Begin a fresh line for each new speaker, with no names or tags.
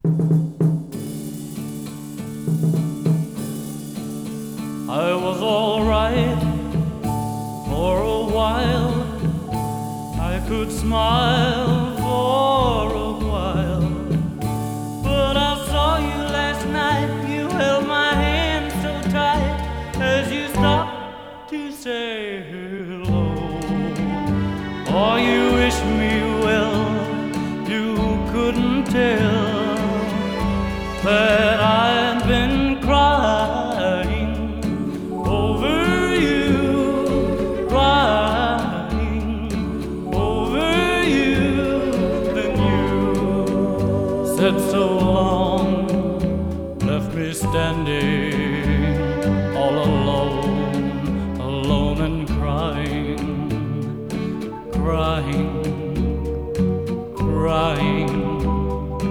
I was all right for a while. I could smile for a while. But I saw you last night. You held my hand so tight as you stopped to say hello. Oh, you wish me well. You couldn't tell that I've been crying over you, crying over you. Then you said so long, left me standing all alone, alone and crying, crying.